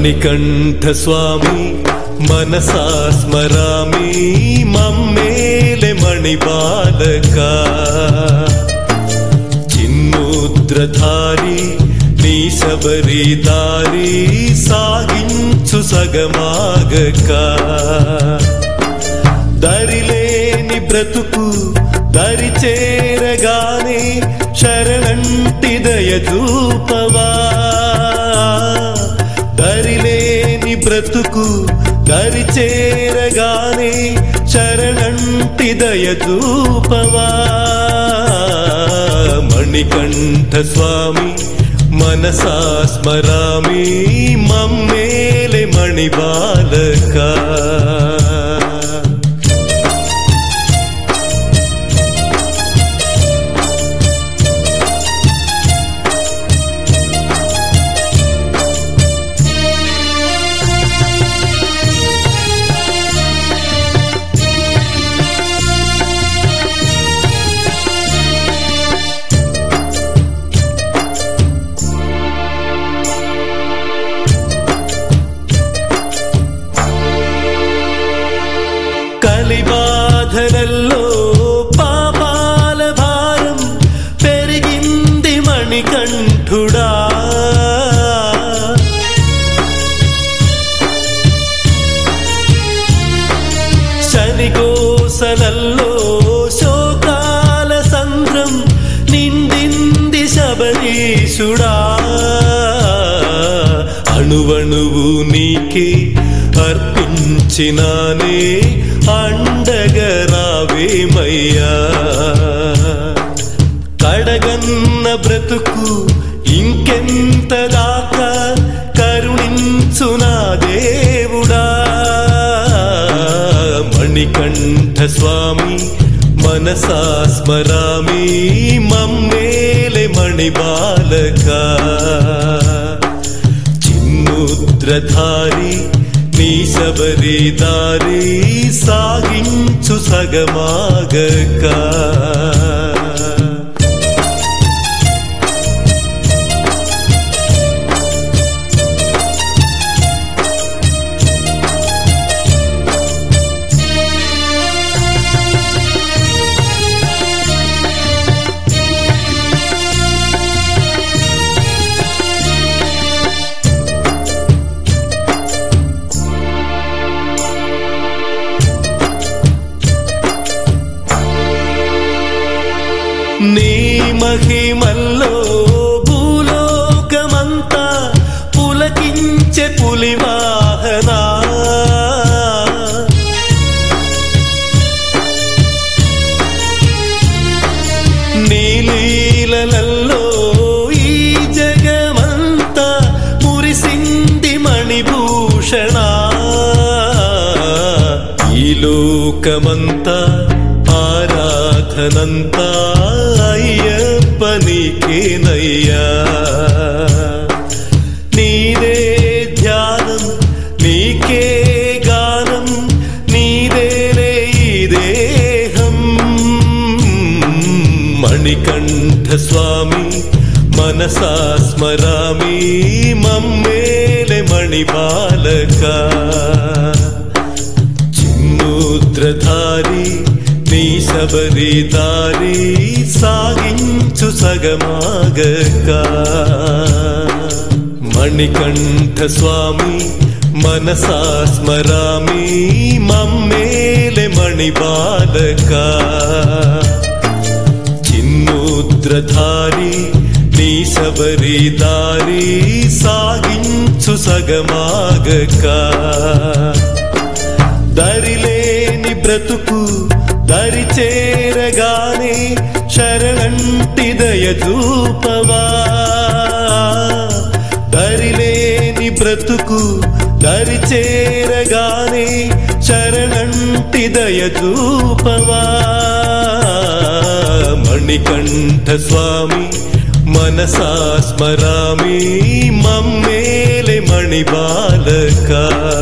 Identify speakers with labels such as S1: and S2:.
S1: మణికంఠ స్వామి మనసా స్మరామి మమ్మేలే మణిబాలక చిన్ముద్రధారి నీ శబరి దారి సాగించు సగమాగక దరిలేని బ్రతుకు దరి చేరగానే శరణంటి దయ చూపవా దరిలేని బ్రతుకు దరి చేరగానే శరణంటి దయ చూపవా మణికంఠ స్వామి మనసా స్మరామి మమ్మేలే మణిబాలక కలిబాధలలో పాపాల భారం పెరిగింది మణికంఠుడా శనిగోసలల్లో శోకాల సంద్రం నిండింది శబరీషుడా అణువణువు నీకే అర్పించినానే అండగా రావేమయ్యా కడగన్న బ్రతుకు ఇంకెంత దాకా కరుణించు నా దేవుడా మణికంఠ స్వామి మనసా స్మరామి మమ్మేలే మణిబాలక చిన్ముద్రధారి నీ శబరి దారి సాగించు సగమాగక నీ మహిమల్లో భూలోకమంతా పులకించే పులివాహనా నీ లీలలలో ఈ జగమంతా మురిసింది మణిభూషణ ఈ లోకమంతా ఆరాధనంతా అయ్యప్ప నీకేనయ్యా నీదే ధ్యానం నీకే గానం నీదేలే ఈ దేహం మణికంఠ స్వామి మనసా స్మరామి మమ్మేలే మణిబాలక చిన్ముద్రధారి నీ శబరి దారి సాగించు సగమాగక మణికంఠ స్వామి మనసా స్మరామి మమ్మేలే మణిబాలక చిన్ముద్రధారి నీ శబరి దారి సాగించు సగమాగక దరిలేని బ్రతుకు దరి చేరగానే శరణంటి దయ చూపవా దరిలేని బ్రతుకు దరి చేరగానే శరణంటి దయ చూపవా మణికంఠ స్వామి మనసా స్మరామి మమ్మేలే మణిబాలక